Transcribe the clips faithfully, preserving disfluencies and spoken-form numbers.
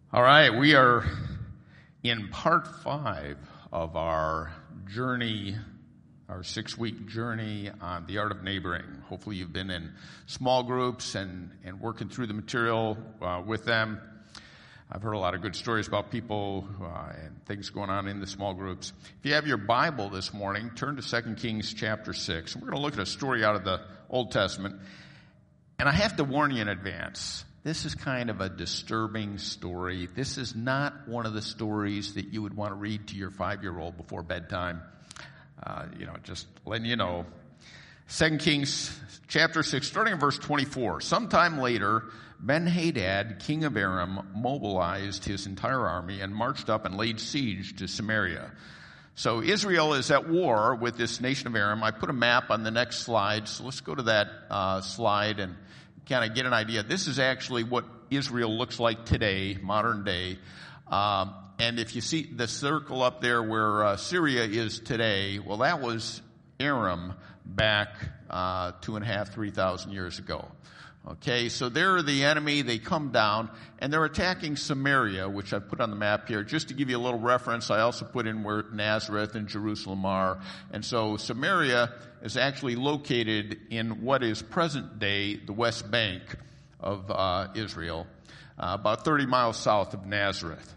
All right, we are in part five of our journey, our six-week journey on the art of neighboring. Hopefully you've been in small groups and, and working through the material uh, with them. I've heard a lot of good stories about people uh, and things going on in the small groups. If you have your Bible this morning, turn to Second Kings chapter six. We're going to look at a story out of the Old Testament. And I have to warn you in advance, this is kind of a disturbing story. This is not one of the stories that you would want to read to your five-year-old before bedtime. Uh, you know, just letting you know. Second Kings chapter six, starting in verse twenty-four. Sometime later, Ben-Hadad, king of Aram, mobilized his entire army and marched up and laid siege to Samaria. So Israel is at war with this nation of Aram. I put a map on the next slide, so let's go to that uh, slide and kind of get an idea. This is actually what Israel looks like today, modern day. Um, and if you see the circle up there where uh, Syria is today, well, that was Aram back uh, two and a half, three thousand years ago. Okay, so they're the enemy. They come down, and they're attacking Samaria, which I put on the map here. Just to give you a little reference, I also put in where Nazareth and Jerusalem are. And so Samaria is actually located in what is present-day the West Bank of uh, Israel, uh, about thirty miles south of Nazareth.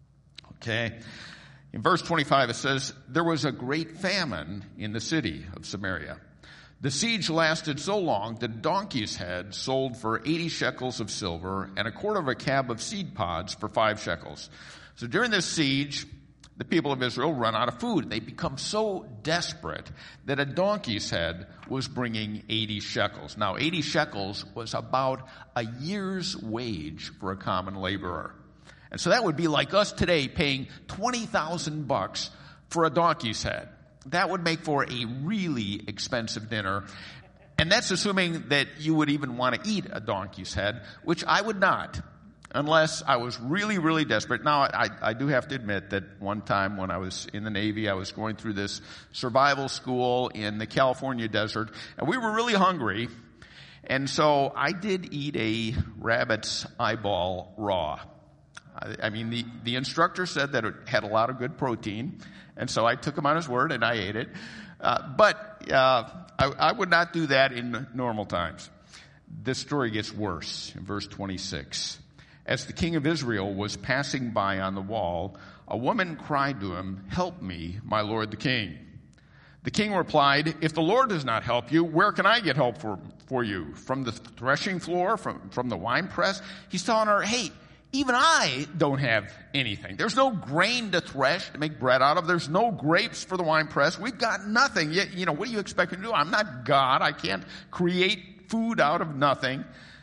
Okay, in verse twenty-five it says, "There was a great famine in the city of Samaria. The siege lasted so long that a donkey's head sold for eighty shekels of silver and a quarter of a cab of seed pods for five shekels." So during this siege, the people of Israel run out of food. They become so desperate that a donkey's head was bringing eighty shekels. Now, eighty shekels was about a year's wage for a common laborer. And so that would be like us today paying twenty thousand bucks for a donkey's head. That would make for a really expensive dinner. And that's assuming that you would even want to eat a donkey's head, which I would not, unless I was really, really desperate. Now, I, I do have to admit that one time when I was in the Navy, I was going through this survival school in the California desert, and we were really hungry. And so I did eat a rabbit's eyeball raw. I, I mean, the, the instructor said that it had a lot of good protein. And so I took him on his word and I ate it. Uh, but uh, I, I would not do that in normal times. This story gets worse in verse twenty-six. "As the king of Israel was passing by on the wall, a woman cried to him, 'Help me, my lord the king.' The king replied, 'If the Lord does not help you, where can I get help for, for you? From the threshing floor, from, from the winepress?' He's telling her, hey, even I don't have anything. There's no grain to thresh to make bread out of. There's no grapes for the wine press. We've got nothing. You, you know, what do you expect me to do? I'm not God. I can't create food out of nothing."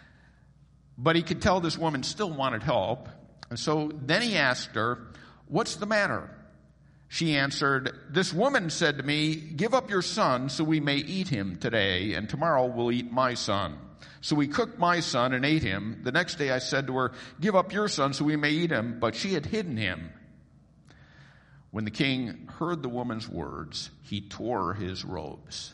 But he could tell this woman still wanted help. And so then he asked her, "What's the matter?" She answered, "This woman said to me, 'Give up your son so we may eat him today, and tomorrow we'll eat my son.' So we cooked my son and ate him. The next day I said to her, 'Give up your son so we may eat him.' But she had hidden him." When the king heard the woman's words, he tore his robes.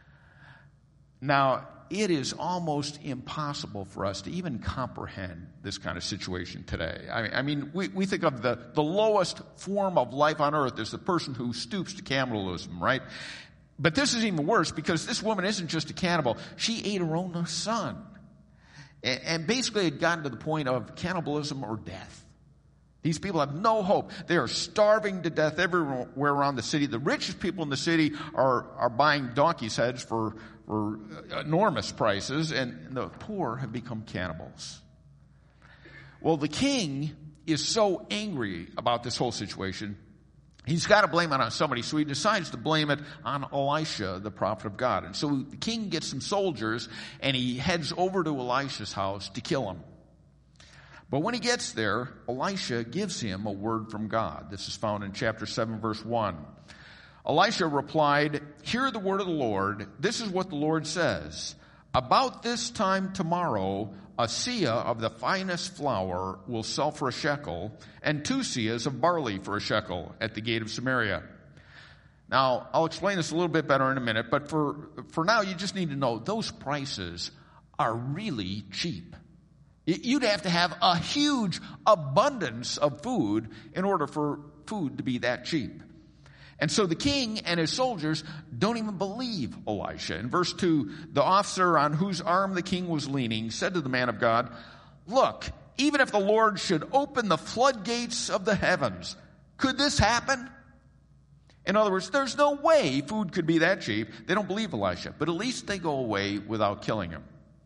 Now, it is almost impossible for us to even comprehend this kind of situation today. I, I mean, we, we think of the, the lowest form of life on earth as the person who stoops to cannibalism, right? But this is even worse because this woman isn't just a cannibal. She ate her own son. And basically it had gotten to the point of cannibalism or death. These people have no hope. They are starving to death everywhere around the city. The richest people in the city are, are buying donkey's heads for, for enormous prices, and the poor have become cannibals. Well, the king is so angry about this whole situation, he's got to blame it on somebody, so he decides to blame it on Elisha, the prophet of God. And so the king gets some soldiers, and he heads over to Elisha's house to kill him. But when he gets there, Elisha gives him a word from God. This is found in chapter seven, verse one. Elisha replied, "Hear the word of the Lord. This is what the Lord says. About this time tomorrow, a seah of the finest flour will sell for a shekel, and two seahs of barley for a shekel at the gate of Samaria." Now, I'll explain this a little bit better in a minute, but for, for now, you just need to know those prices are really cheap. You'd have to have a huge abundance of food in order for food to be that cheap. And so the king and his soldiers don't even believe Elisha. In verse two, the officer on whose arm the king was leaning said to the man of God, "Look, even if the Lord should open the floodgates of the heavens, could this happen?" In other words, there's no way food could be that cheap. They don't believe Elisha, but at least they go away without killing him.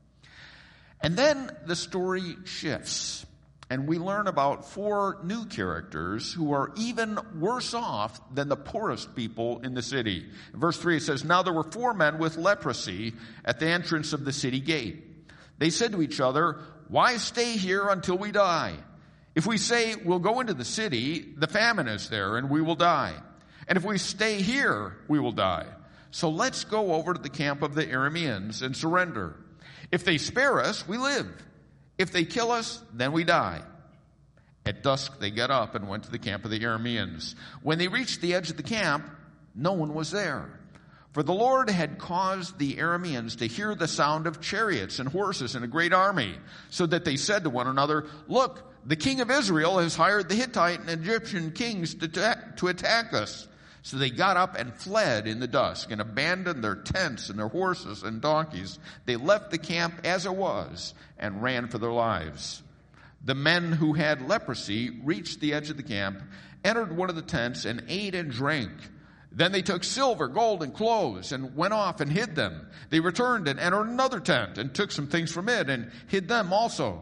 And then the story shifts, and we learn about four new characters who are even worse off than the poorest people in the city. In verse three, it says, "Now there were four men with leprosy at the entrance of the city gate. They said to each other, 'Why stay here until we die? If we say we'll go into the city, the famine is there and we will die. And if we stay here, we will die. So let's go over to the camp of the Arameans and surrender. If they spare us, we live. If they kill us, then we die.' At dusk they got up and went to the camp of the Arameans. When they reached the edge of the camp, no one was there. For the Lord had caused the Arameans to hear the sound of chariots and horses and a great army, so that they said to one another, 'Look, the king of Israel has hired the Hittite and Egyptian kings to, ta- to attack us.' So they got up and fled in the dusk and abandoned their tents and their horses and donkeys. They left the camp as it was and ran for their lives. The men who had leprosy reached the edge of the camp, entered one of the tents, and ate and drank. Then they took silver, gold, and clothes and went off and hid them. They returned and entered another tent and took some things from it and hid them also."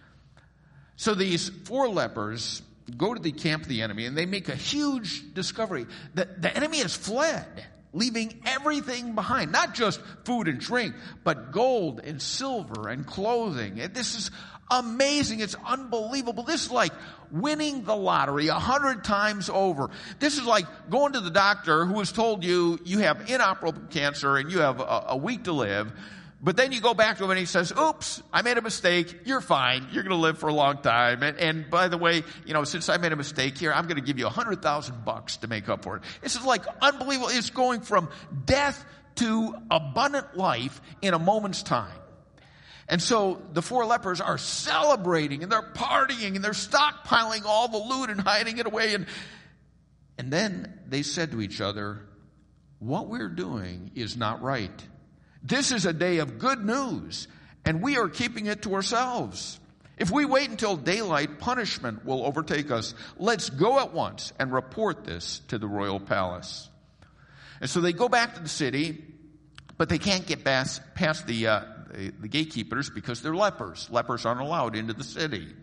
So these four lepers go to the camp of the enemy, and they make a huge discovery that the enemy has fled, leaving everything behind, not just food and drink, but gold and silver and clothing. And this is amazing. It's unbelievable. This is like winning the lottery a hundred times over. This is like going to the doctor who has told you you have inoperable cancer and you have a, a week to live. But then you go back to him and he says, "Oops, I made a mistake. You're fine. You're going to live for a long time. And, and by the way, you know, since I made a mistake here, I'm going to give you a hundred thousand bucks to make up for it." This is like unbelievable. It's going from death to abundant life in a moment's time. And so the four lepers are celebrating and they're partying and they're stockpiling all the loot and hiding it away. And, and then they said to each other, "What we're doing is not right. This is a day of good news, and we are keeping it to ourselves. If we wait until daylight, punishment will overtake us. Let's go at once and report this to the royal palace." And so they go back to the city, but they can't get past, past the, uh, the, the gatekeepers because they're lepers. Lepers aren't allowed into the city.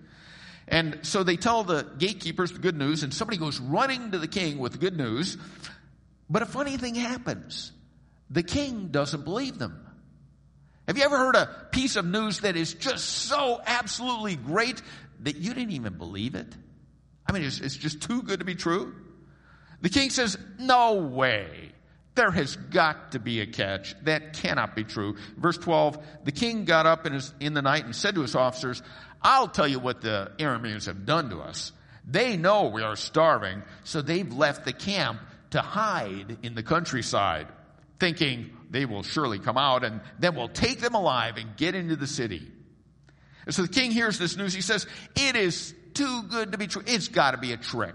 And so they tell the gatekeepers the good news, and somebody goes running to the king with the good news. But a funny thing happens. The king doesn't believe them. Have you ever heard a piece of news that is just so absolutely great that you didn't even believe it? I mean, it's, it's just too good to be true. The king says, "No way. There has got to be a catch. That cannot be true." Verse twelve, the king got up in, his, in the night and said to his officers, "I'll tell you what the Arameans have done to us. They know we are starving, so they've left the camp to hide in the countryside, thinking they will surely come out and then we'll take them alive and get into the city." And so the king hears this news. He says, "It is too good to be true. It's got to be a trick.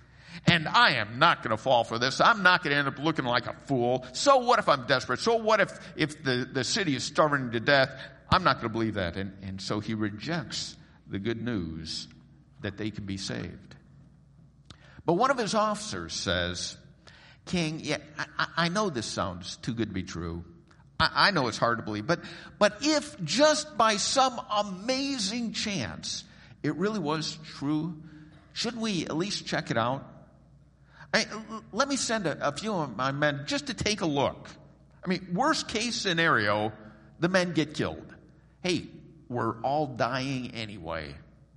And I am not going to fall for this. I'm not going to end up looking like a fool. So what if I'm desperate? So what if, if the, the city is starving to death? I'm not going to believe that." And, and so he rejects the good news that they can be saved. But one of his officers says, "King, yeah, I, I know this sounds too good to be true. I, I know it's hard to believe. But, but if just by some amazing chance it really was true, shouldn't we at least check it out? I, let me send a, a few of my men just to take a look. I mean, worst case scenario, the men get killed. Hey, we're all dying anyway.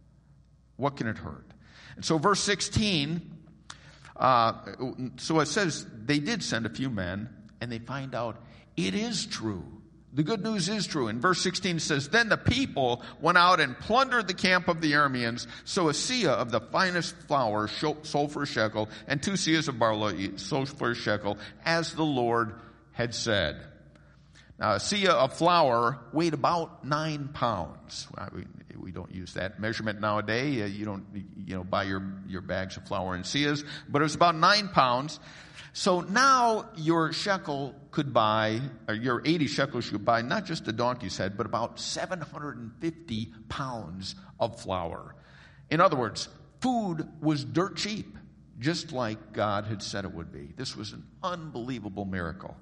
What can it hurt?" And so verse sixteen, uh, so it says they did send a few men, and they find out it is true. The good news is true. In verse sixteen it says, "Then the people went out and plundered the camp of the Arameans. So a seah of the finest flour sold for a shekel, and two seahs of barley sold for a shekel, as the Lord had said." Now, a seah of flour weighed about nine pounds, We don't use that measurement nowadays. Uh, you don't, you know, buy your, your bags of flour in seahs. But it was about nine pounds. So now your shekel could buy, or your eighty shekels could buy not just a donkey's head, but about seven hundred fifty pounds of flour. In other words, food was dirt cheap, just like God had said it would be. This was an unbelievable miracle.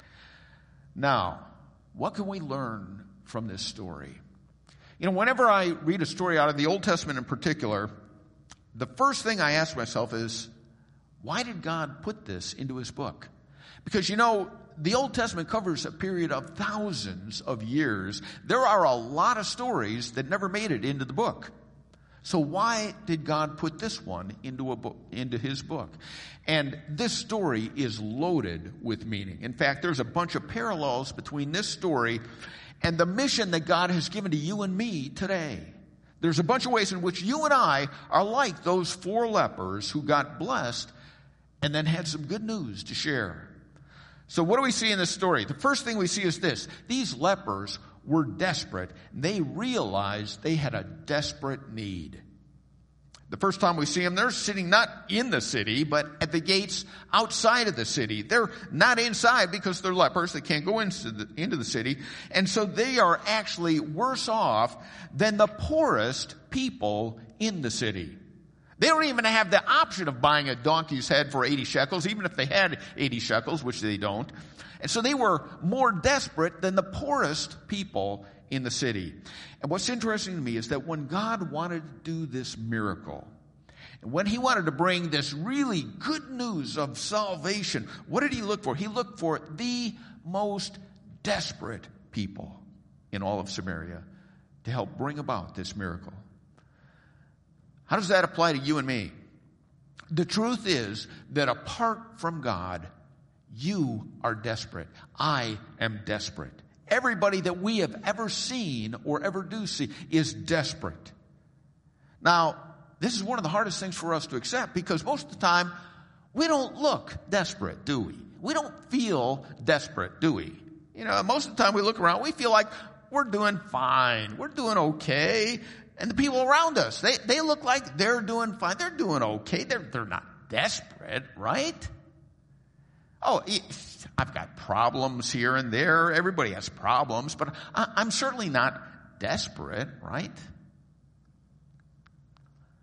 Now, what can we learn from this story? You know, whenever I read a story out of the Old Testament in particular, the first thing I ask myself is, why did God put this into his book? Because, you know, the Old Testament covers a period of thousands of years. There are a lot of stories that never made it into the book. So why did God put this one into a book, into his book? And this story is loaded with meaning. In fact, there's a bunch of parallels between this story and the mission that God has given to you and me today. There's a bunch of ways in which you and I are like those four lepers who got blessed and then had some good news to share. So what do we see in this story? The first thing we see is this. These lepers were desperate. They realized they had a desperate need. The first time we see them, they're sitting not in the city, but at the gates outside of the city. They're not inside because they're lepers. They can't go into the, into the city. And so they are actually worse off than the poorest people in the city. They don't even have the option of buying a donkey's head for eighty shekels, even if they had eighty shekels, which they don't. And so they were more desperate than the poorest people in the city. And what's interesting to me is that when God wanted to do this miracle, and when he wanted to bring this really good news of salvation, what did he look for? He looked for the most desperate people in all of Samaria to help bring about this miracle. How does that apply to you and me? The truth is that apart from God, you are desperate. I am desperate. Everybody that we have ever seen or ever do see is desperate. Now, this is one of the hardest things for us to accept because most of the time, we don't look desperate, do we? We don't feel desperate, do we? You know, most of the time we look around, we feel like we're doing fine. We're doing okay. And the people around us, they, they look like they're doing fine. They're doing okay. They're, they're not desperate, right? Oh, I've got problems here and there. Everybody has problems, but I, I'm certainly not desperate, right?